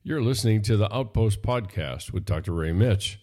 You're listening to the Outpost Podcast with Dr. Ray Mitch.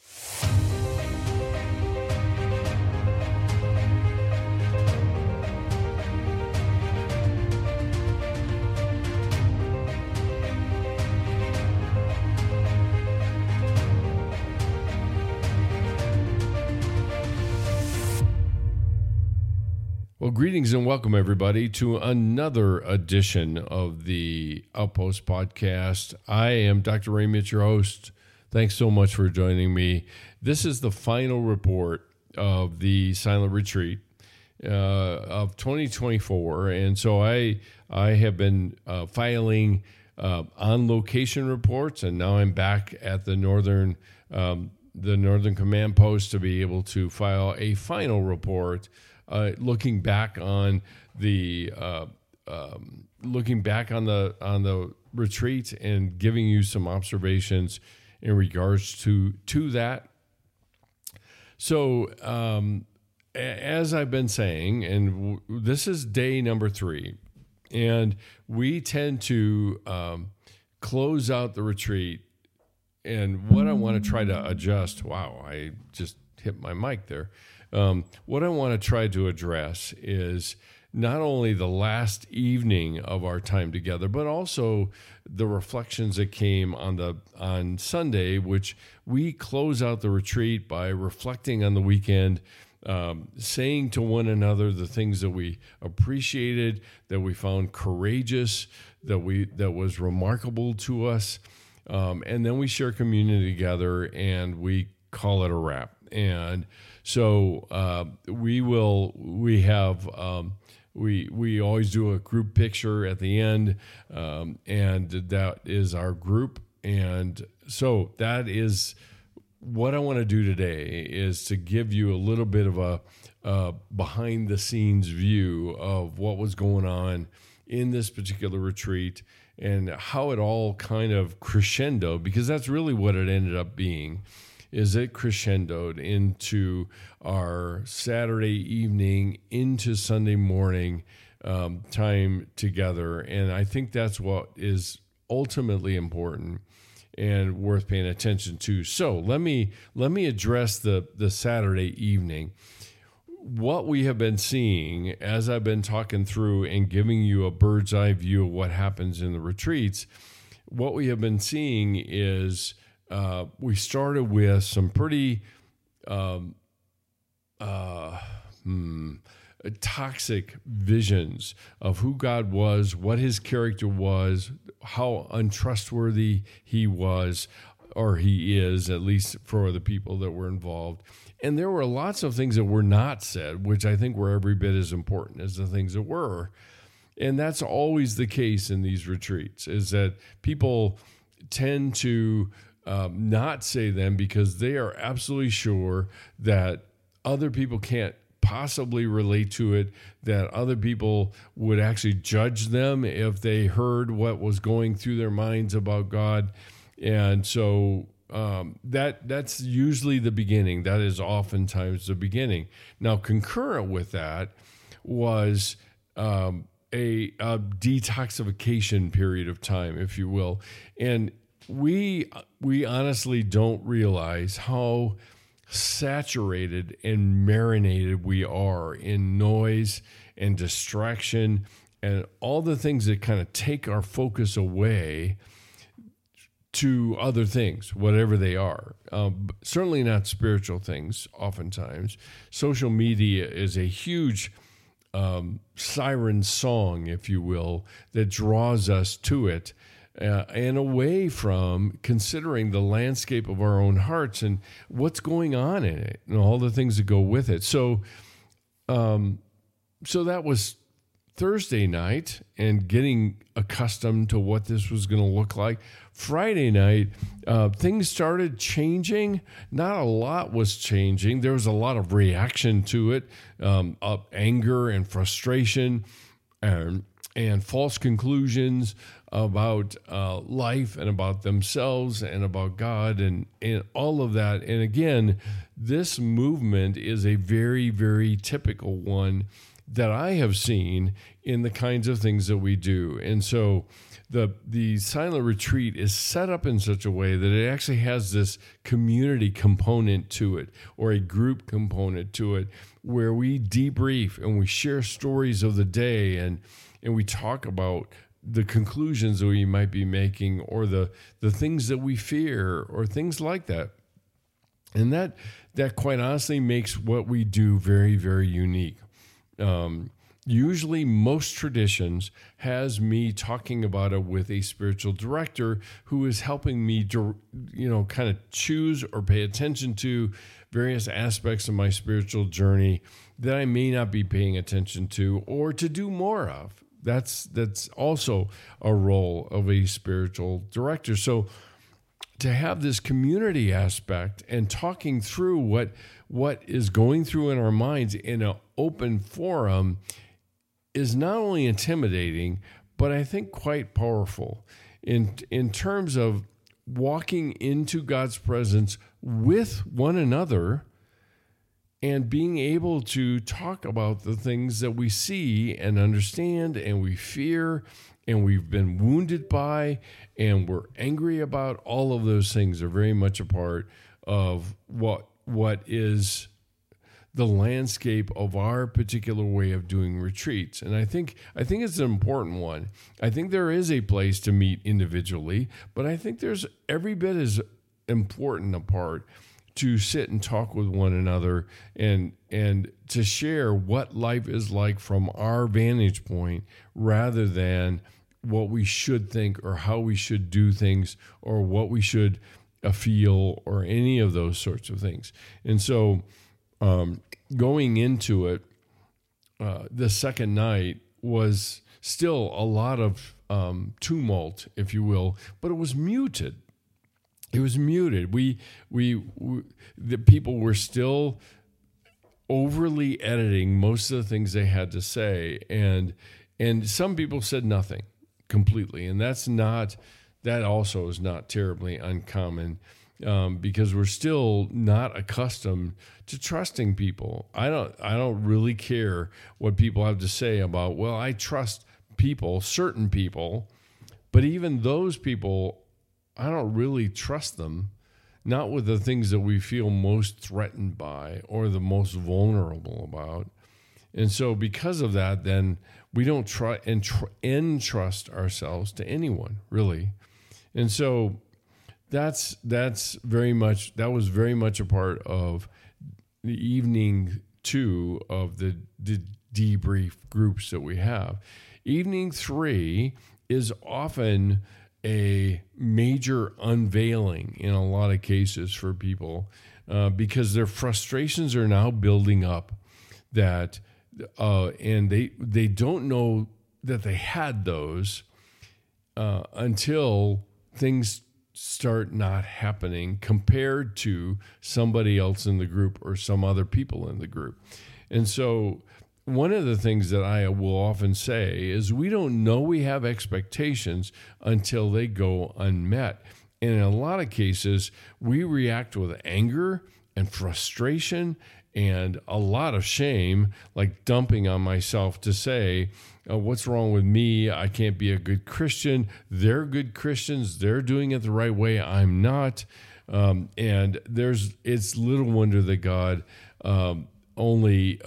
Well, greetings and welcome, everybody, to another edition of the Outpost Podcast. I am Dr. Ray Mitch, your host. Thanks so much for joining me. This is the final report of the Silent Retreat of 2024, and so I have been filing on-location reports, and now I'm back at the Northern Command Post to be able to file a final report. Looking back on the retreat and giving you some observations in regards to that. So, as I've been saying, and this is day number 3, and we tend to close out the retreat. And what I want to try to adjust. Wow, I just hit my mic there. What I want to try to address is not only the last evening of our time together, but also the reflections that came on Sunday, which we close out the retreat by reflecting on the weekend, saying to one another the things that we appreciated, that we found courageous, that was remarkable to us, and then we share community together and we call it a wrap. And so we always do a group picture at the end, and that is our group. And so that is what I want to do today, is to give you a little bit of a behind the scenes view of what was going on in this particular retreat and how it all kind of crescendoed, because that's really what it ended up being. Is it crescendoed into our Saturday evening, into Sunday morning time together. And I think that's what is ultimately important and worth paying attention to. So let me address the Saturday evening. What we have been seeing as I've been talking through and giving you a bird's eye view of what happens in the retreats, what we have been seeing is we started with some pretty toxic visions of who God was, what his character was, how untrustworthy he was, or he is, at least for the people that were involved. And there were lots of things that were not said, which I think were every bit as important as the things that were. And that's always the case in these retreats, is that people tend to not say them because they are absolutely sure that other people can't possibly relate to it, that other people would actually judge them if they heard what was going through their minds about God. And so that's usually the beginning. That is oftentimes the beginning. Now, concurrent with that was a detoxification period of time, if you will. And we honestly don't realize how saturated and marinated we are in noise and distraction and all the things that kind of take our focus away to other things, whatever they are. Certainly not spiritual things, oftentimes. Social media is a huge siren song, if you will, that draws us to it. And away from considering the landscape of our own hearts and what's going on in it and all the things that go with it. So that was Thursday night and getting accustomed to what this was going to look like. Friday night, things started changing. Not a lot was changing. There was a lot of reaction to it, anger and frustration and false conclusions about life and about themselves and about God and all of that. And again, this movement is a very, very typical one that I have seen in the kinds of things that we do. And so the silent retreat is set up in such a way that it actually has this community component to it, or a group component to it, where we debrief and we share stories of the day, and we talk about the conclusions that we might be making, or the things that we fear, or things like that. And that quite honestly makes what we do very, very unique. Usually most traditions has me talking about it with a spiritual director who is helping me to, kind of choose or pay attention to various aspects of my spiritual journey that I may not be paying attention to, or to do more of. That's also a role of a spiritual director. So to have this community aspect and talking through what is going through in our minds in an open forum is not only intimidating, but I think quite powerful in terms of walking into God's presence with one another and being able to talk about the things that we see and understand and we fear and we've been wounded by and we're angry about. All of those things are very much a part of what is the landscape of our particular way of doing retreats. And I think it's an important one. I think there is a place to meet individually, but I think there's every bit as important a part to sit and talk with one another and to share what life is like from our vantage point, rather than what we should think or how we should do things or what we should feel or any of those sorts of things. And so going into it, the second night was still a lot of tumult, if you will, but it was muted. It was muted. The people were still overly editing most of the things they had to say, and some people said nothing completely, and that also is not terribly uncommon, because we're still not accustomed to trusting people. I don't really care what people have to say about, well, I trust people, certain people, but even those people, I don't really trust them, not with the things that we feel most threatened by or the most vulnerable about. And so because of that, then we don't try and entrust ourselves to anyone, really. And so that was very much a part of the evening 2 of the debrief groups that we have. Evening 3 is often a major unveiling in a lot of cases for people, because their frustrations are now building up, and they don't know that they had those until things start not happening compared to somebody else in the group or some other people in the group. And so one of the things that I will often say is we don't know we have expectations until they go unmet. And in a lot of cases, we react with anger and frustration and a lot of shame, like dumping on myself to say, what's wrong with me? I can't be a good Christian. They're good Christians. They're doing it the right way. I'm not. And it's little wonder that God only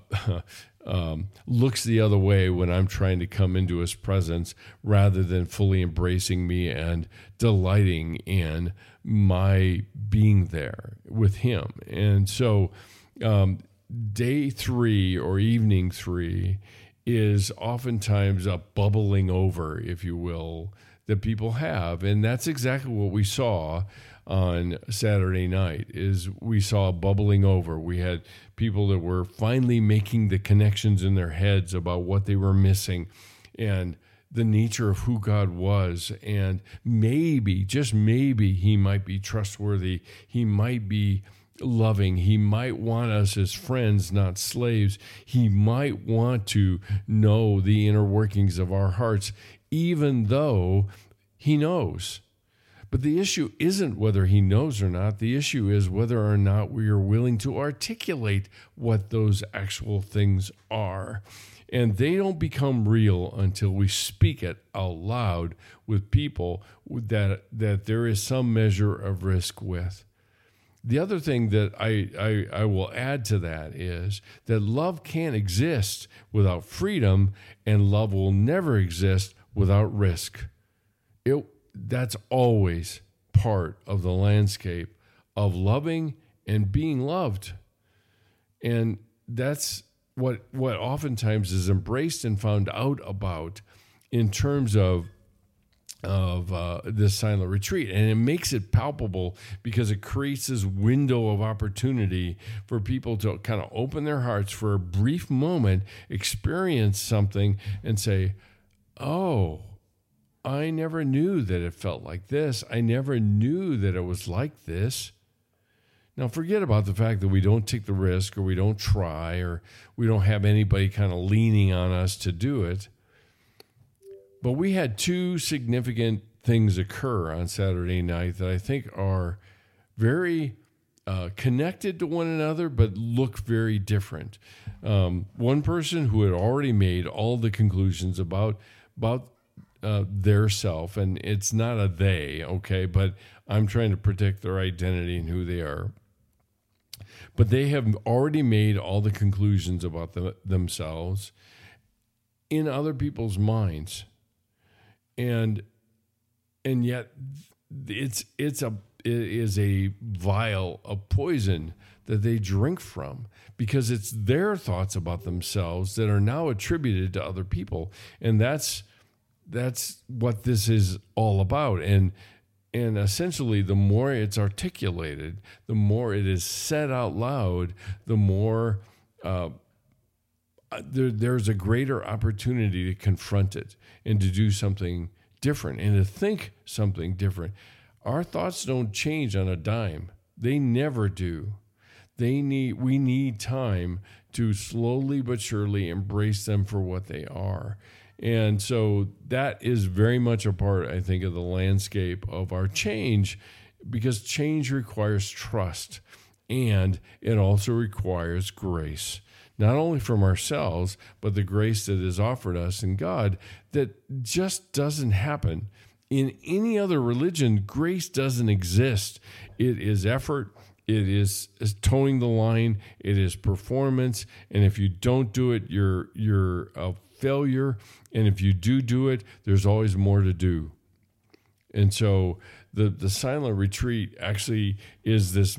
looks the other way when I'm trying to come into his presence, rather than fully embracing me and delighting in my being there with him. And so day 3 or evening 3 is oftentimes a bubbling over, if you will, that people have. And that's exactly what we saw on Saturday night. Is we saw a bubbling over. We had people that were finally making the connections in their heads about what they were missing and the nature of who God was. And maybe, just maybe, he might be trustworthy. He might be loving. He might want us as friends, not slaves. He might want to know the inner workings of our hearts, even though he knows. But the issue isn't whether he knows or not. The issue is whether or not we are willing to articulate what those actual things are. And they don't become real until we speak it out loud with people that there is some measure of risk with. The other thing that I will add to that is that love can't exist without freedom, and love will never exist without risk. That's always part of the landscape of loving and being loved. And that's what oftentimes is embraced and found out about in terms of this silent retreat. And it makes it palpable because it creates this window of opportunity for people to kind of open their hearts for a brief moment, experience something, and say, oh, I never knew that it felt like this. I never knew that it was like this. Now, forget about the fact that we don't take the risk, or we don't try, or we don't have anybody kind of leaning on us to do it. But we had two significant things occur on Saturday night that I think are very connected to one another, but look very different. One person who had already made all the conclusions about their self, and it's not a they, okay, but I'm trying to protect their identity and who they are. But they have already made all the conclusions about themselves in other people's minds. And yet it is a vial of poison that they drink from, because it's their thoughts about themselves that are now attributed to other people. And that's what this is all about. And essentially, the more it's articulated, the more it is said out loud, the more there's a greater opportunity to confront it and to do something different and to think something different. Our thoughts don't change on a dime. They never do. We need time to slowly but surely embrace them for what they are. And so that is very much a part, I think, of the landscape of our change, because change requires trust, and it also requires grace, not only from ourselves, but the grace that is offered us in God that just doesn't happen. In any other religion, grace doesn't exist. It is effort. It is towing the line. It is performance. And if you don't do it, you're a failure. And if you do it, there's always more to do. And so the silent retreat actually is this,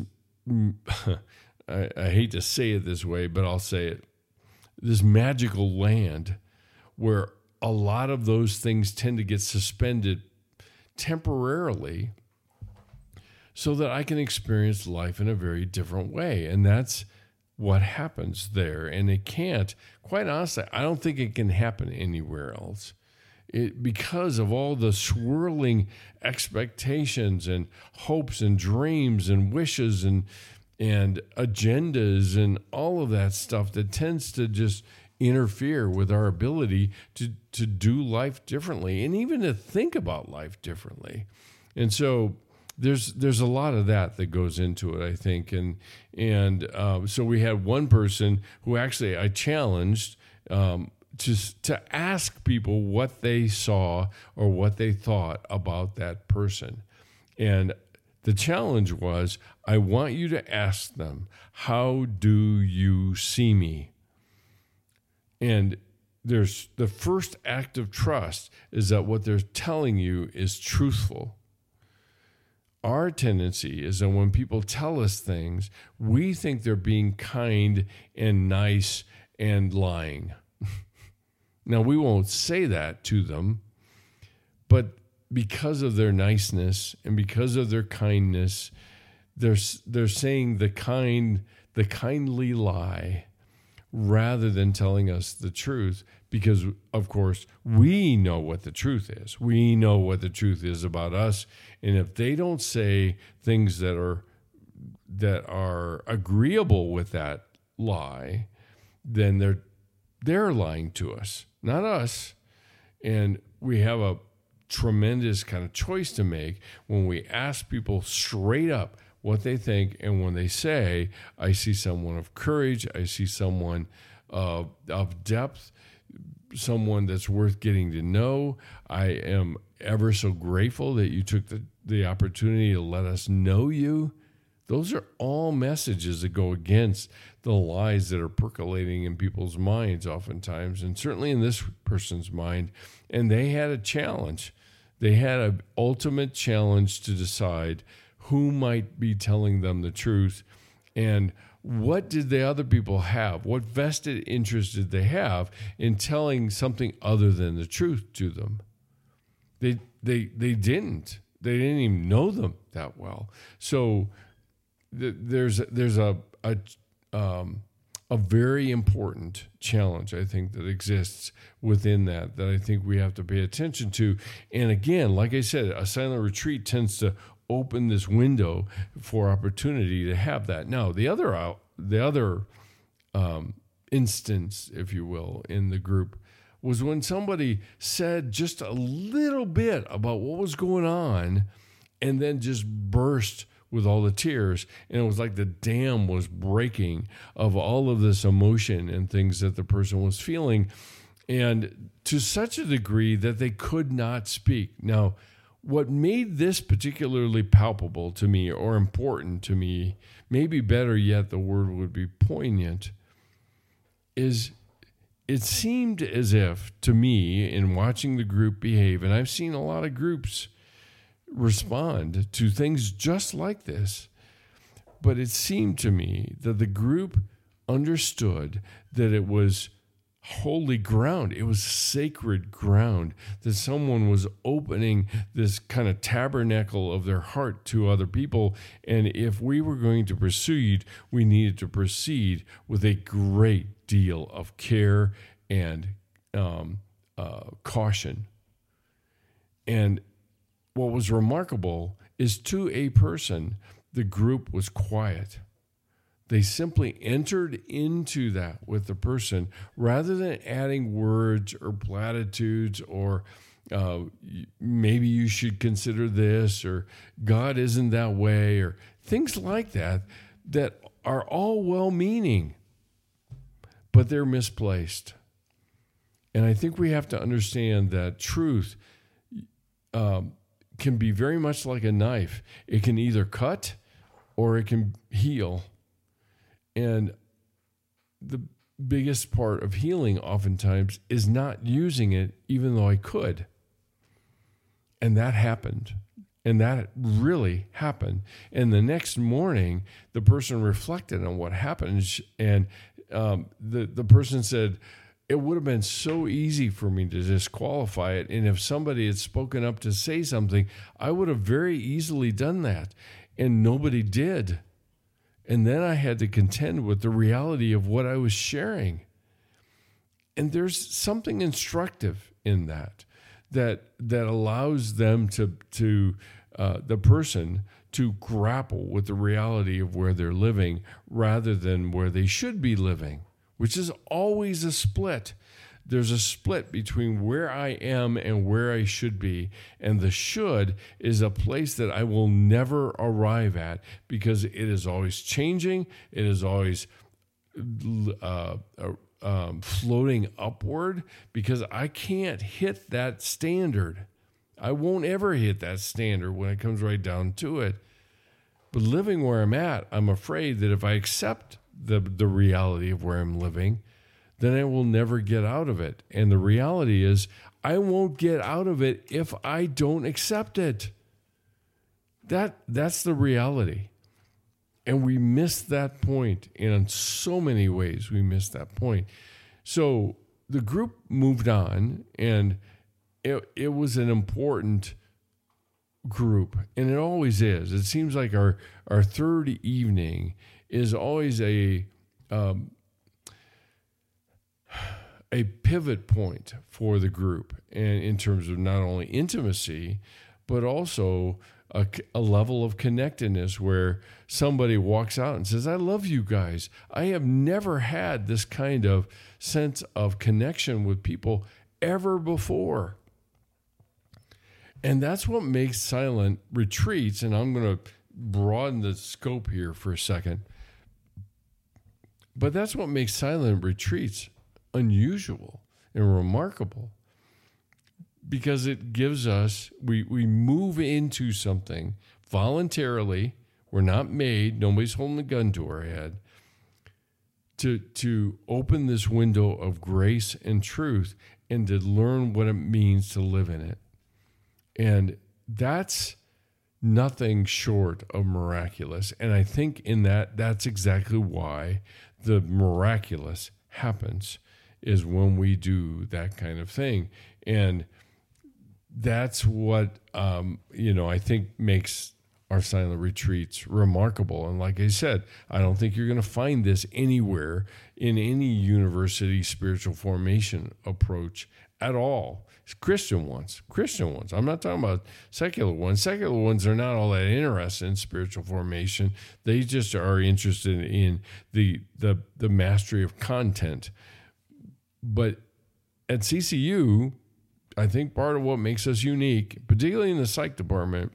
I hate to say it this way, but I'll say it, this magical land where a lot of those things tend to get suspended temporarily so that I can experience life in a very different way. And that's what happens there. And it can't, quite honestly, I don't think it can happen anywhere else. Because of all the swirling expectations and hopes and dreams and wishes and agendas and all of that stuff that tends to just interfere with our ability to do life differently and even to think about life differently. And so there's a lot of that goes into it, I think. And so we had one person who actually I challenged to ask people what they saw or what they thought about that person. And the challenge was, I want you to ask them, how do you see me? And there's the first act of trust is that what they're telling you is truthful. Our tendency is that when people tell us things, we think they're being kind and nice and lying. Now, we won't say that to them, but because of their niceness and because of their kindness, they're saying the kindly lie rather than telling us the truth, because, of course, we know what the truth is. We know what the truth is about us. And if they don't say things that are agreeable with that lie, then they're lying to us, not us. And we have a tremendous kind of choice to make when we ask people straight up what they think. And when they say, I see someone of courage, I see someone of depth, someone that's worth getting to know. I am ever so grateful that you took the opportunity to let us know you. Those are all messages that go against the lies that are percolating in people's minds oftentimes, and certainly in this person's mind. And they had a challenge. They had an ultimate challenge to decide who might be telling them the truth, and what did the other people have? What vested interest did they have in telling something other than the truth to them? They didn't. They didn't even know them that well. So there's a very important challenge, I think, that exists within that I think we have to pay attention to. And again, like I said, a silent retreat tends to open this window for opportunity to have that. Now, the other instance, if you will, in the group was when somebody said just a little bit about what was going on and then just burst with all the tears. And it was like the dam was breaking of all of this emotion and things that the person was feeling, and to such a degree that they could not speak. Now, what made this particularly palpable to me or important to me, maybe better yet, the word would be poignant, is it seemed as if, to me, in watching the group behave, and I've seen a lot of groups respond to things just like this, but it seemed to me that the group understood that it was holy ground. It was sacred ground, that someone was opening this kind of tabernacle of their heart to other people. And if we were going to proceed, we needed to proceed with a great deal of care and caution. And what was remarkable is, to a person, the group was quiet. They simply entered into that with the person rather than adding words or platitudes or maybe you should consider this, or God isn't that way, or things like that are all well-meaning, but they're misplaced. And I think we have to understand that truth can be very much like a knife. It can either cut or it can heal. And the biggest part of healing oftentimes is not using it, even though I could. And that happened. And that really happened. And the next morning, the person reflected on what happened. And the person said, it would have been so easy for me to disqualify it. And if somebody had spoken up to say something, I would have very easily done that. And nobody did. And then I had to contend with the reality of what I was sharing. And there's something instructive in that allows them to the person to grapple with the reality of where they're living rather than where they should be living, which is always a split. There's a split between where I am and where I should be. And the should is a place that I will never arrive at because it is always changing. It is always floating upward because I can't hit that standard. I won't ever hit that standard when it comes right down to it. But living where I'm at, I'm afraid that if I accept the reality of where I'm living, then I will never get out of it. And the reality is, I won't get out of it if I don't accept it. That's the reality. And we miss that point. And in so many ways, we miss that point. So the group moved on, and it was an important group. And it always is. It seems like our third evening is always a pivot point for the group, and in terms of not only intimacy, but also a level of connectedness where somebody walks out and says, I love you guys. I have never had this kind of sense of connection with people ever before. And that's what makes silent retreats, and I'm going to broaden the scope here for a second, but that's what makes silent retreats unusual and remarkable, because it gives us, we move into something voluntarily. We're not made, nobody's holding a gun to our head, to open this window of grace and truth and to learn what it means to live in it. And that's nothing short of miraculous. And I think in that's exactly why the miraculous happens, is when we do that kind of thing. And that's what, I think makes our silent retreats remarkable. And like I said, I don't think you're going to find this anywhere in any university spiritual formation approach at all. It's Christian ones. I'm not talking about secular ones. Secular ones are not all that interested in spiritual formation. They just are interested in the mastery of content. But at CCU, I think part of what makes us unique, particularly in the psych department,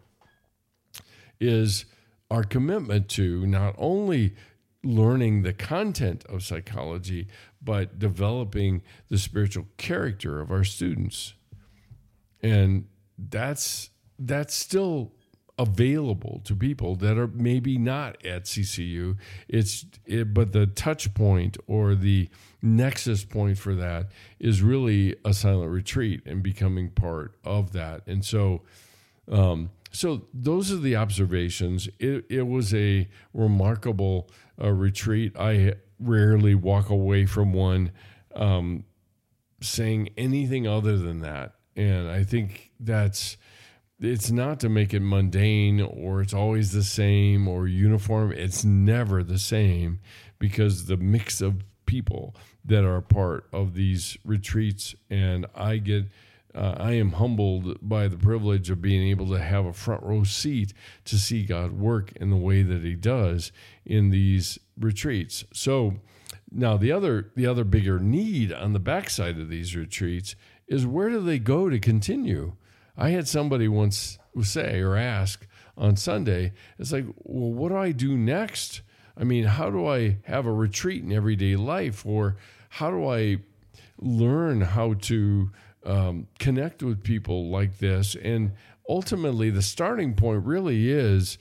is our commitment to not only learning the content of psychology, but developing the spiritual character of our students. And that's still available to people that are maybe not at CCU. But the touch point or the nexus point for that is really a silent retreat and becoming part of that. And so those are the observations. It was a remarkable retreat. I rarely walk away from one saying anything other than that. And I think it's not to make it mundane or it's always the same or uniform. It's never the same, because the mix of people that are a part of these retreats, and I am humbled by the privilege of being able to have a front row seat to see God work in the way that he does in these retreats. So now the other bigger need on the backside of these retreats is, where do they go to continue? I had somebody once say or ask on Sunday, it's like, well, what do I do next? I mean, how do I have a retreat in everyday life? Or how do I learn how to connect with people like this? And ultimately, the starting point really is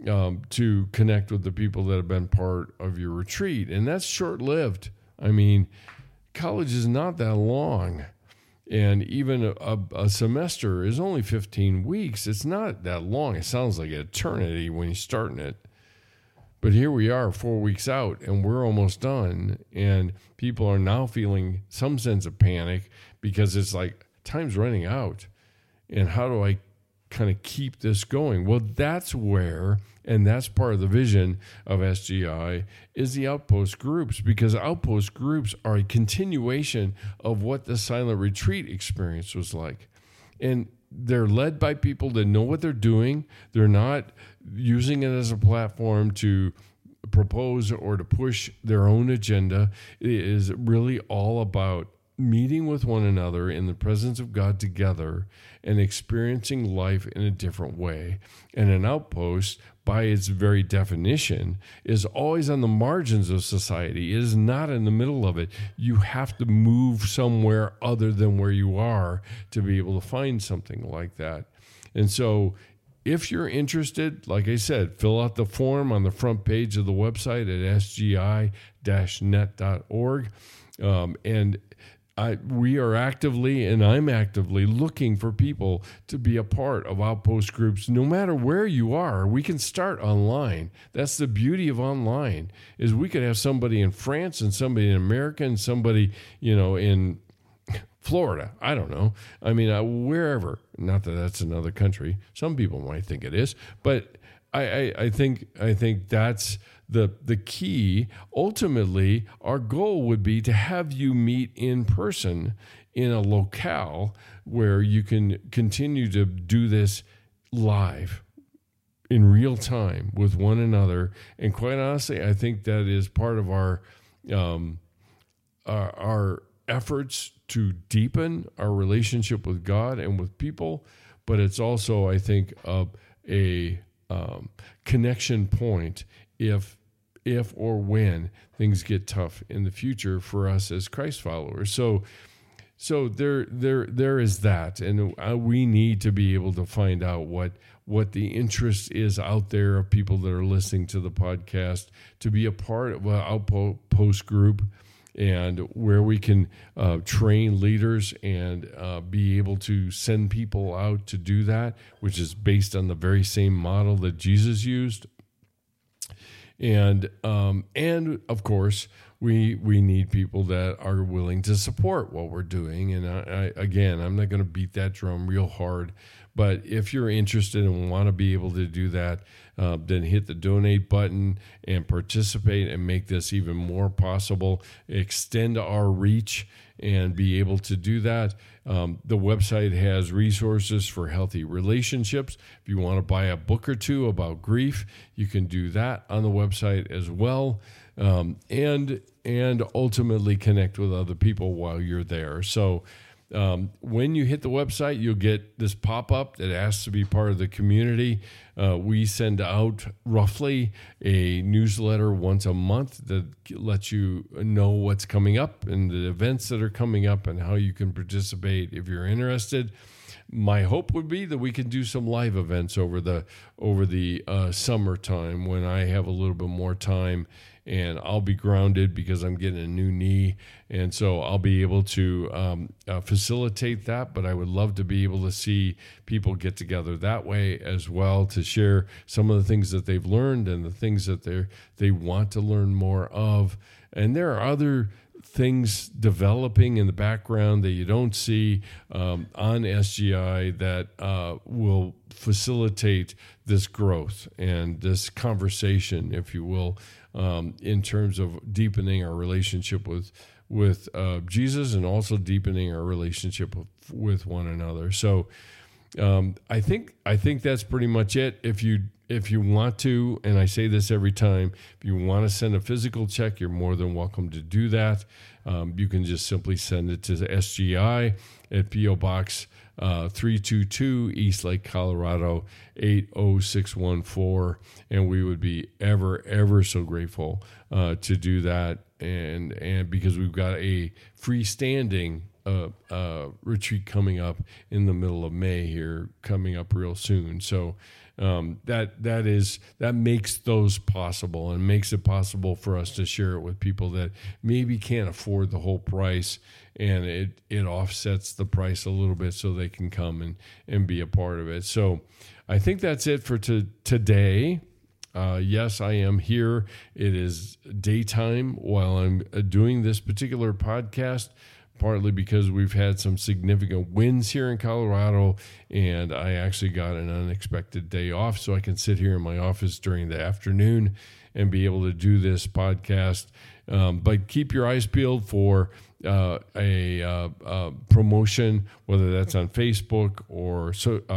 to connect with the people that have been part of your retreat. And that's short-lived. I mean, college is not that long. And even a semester is only 15 weeks. It's not that long. It sounds like an eternity when you're starting it. But here we are 4 weeks out, and we're almost done. And people are now feeling some sense of panic, because it's like, time's running out. And how do I kind of keep this going? Well, that's where, and that's part of the vision of SGI, is the outpost groups, because outpost groups are a continuation of what the silent retreat experience was like. And they're led by people that know what they're doing. They're not using it as a platform to propose or to push their own agenda. It is really all about meeting with one another in the presence of God together and experiencing life in a different way. And an outpost, by its very definition, is always on the margins of society. It is not in the middle of it. You have to move somewhere other than where you are to be able to find something like that. And so if you're interested, like I said, fill out the form on the front page of the website at sgi-net.org. We are actively, and I'm actively looking for people to be a part of outpost groups. No matter where you are, we can start online. That's the beauty of online, is we could have somebody in France and somebody in America and somebody, in Florida. I don't know. I mean, wherever. Not that that's another country. Some people might think it is, but I think that's the key. Ultimately, our goal would be to have you meet in person in a locale where you can continue to do this live in real time with one another. And quite honestly, I think that is part of our efforts to deepen our relationship with God and with people. but it's also, I think, a connection point if or when things get tough in the future for us as Christ followers. So there is that, and we need to be able to find out what the interest is out there of people that are listening to the podcast, to be a part of an outpost group, and where we can train leaders and be able to send people out to do that, which is based on the very same model that Jesus used. And of course, we need people that are willing to support what we're doing. And I'm not going to beat that drum real hard, but if you're interested and want to be able to do that, then hit the donate button and participate and make this even more possible. Extend our reach and be able to do that. The website has resources for healthy relationships. If you want to buy a book or two about grief, you can do that on the website as well. And ultimately connect with other people while you're there. So when you hit the website, you'll get this pop-up that asks to be part of the community. We send out roughly a newsletter once a month that lets you know what's coming up and the events that are coming up and how you can participate if you're interested. My hope would be that we can do some live events over the summertime when I have a little bit more time, and I'll be grounded because I'm getting a new knee, and so I'll be able to facilitate that. But I would love to be able to see people get together that way as well, to share some of the things that they've learned and the things that they want to learn more of. And there are other things developing in the background that you don't see on SGI that will facilitate this growth and this conversation, if you will, in terms of deepening our relationship with Jesus, and also deepening our relationship with one another. So I think that's pretty much it. If you want to, and I say this every time, if you want to send a physical check, you're more than welcome to do that. You can just simply send it to SGI at P.O. Box 322 Eastlake, Colorado 80614, and we would be ever so grateful to do that. And because we've got a freestanding retreat coming up in the middle of May here, coming up real soon. So that makes those possible, and makes it possible for us to share it with people that maybe can't afford the whole price, and it offsets the price a little bit so they can come and be a part of it. So I think that's it for today. Yes, I am here. It is daytime while I'm doing this particular podcast, partly because we've had some significant winds here in Colorado, and I actually got an unexpected day off, so I can sit here in my office during the afternoon and be able to do this podcast. But keep your eyes peeled for a promotion, whether that's on Facebook or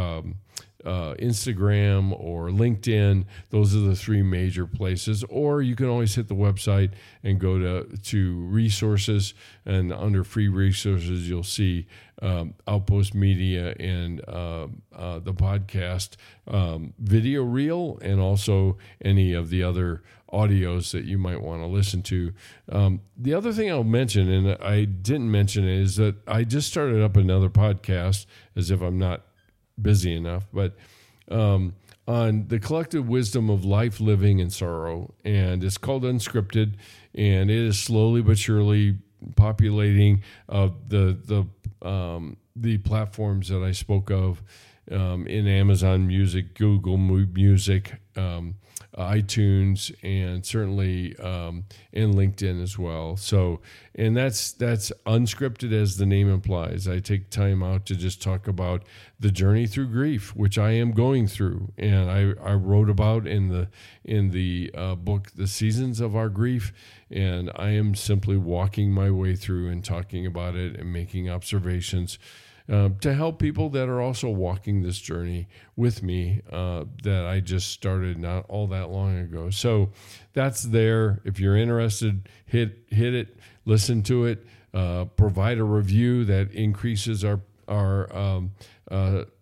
Instagram or LinkedIn. Those are the three major places. Or you can always hit the website and go to resources, and under free resources you'll see Outpost Media and the podcast video reel, and also any of the other audios that you might want to listen to. The other thing I'll mention, and I didn't mention it, is that I just started up another podcast, as if I'm not busy enough, but on the collective wisdom of life, living, and sorrow, and it's called Unscripted, and it is slowly but surely populating the platforms that I spoke of in Amazon Music, Google Music, iTunes, and certainly in LinkedIn as well. So, and that's unscripted, as the name implies. I take time out to just talk about the journey through grief, which I am going through, and I wrote about in the book, The Seasons of Our Grief, and I am simply walking my way through and talking about it and making observations to help people that are also walking this journey with me that I just started not all that long ago. So that's there. If you're interested, hit it, listen to it, provide a review that increases our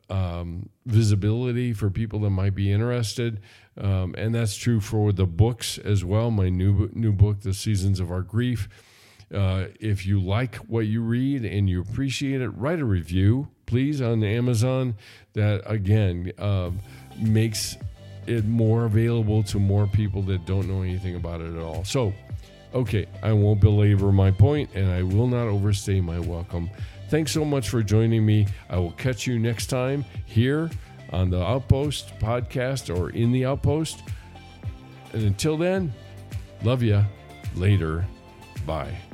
visibility for people that might be interested. And that's true for the books as well. My new book, The Seasons of Our Grief. If you like what you read and you appreciate it, write a review, please, on Amazon. That, again, makes it more available to more people that don't know anything about it at all. So, okay, I won't belabor my point, and I will not overstay my welcome. Thanks so much for joining me. I will catch you next time here on the Outpost podcast or in the Outpost. And until then, love ya. Later. Bye.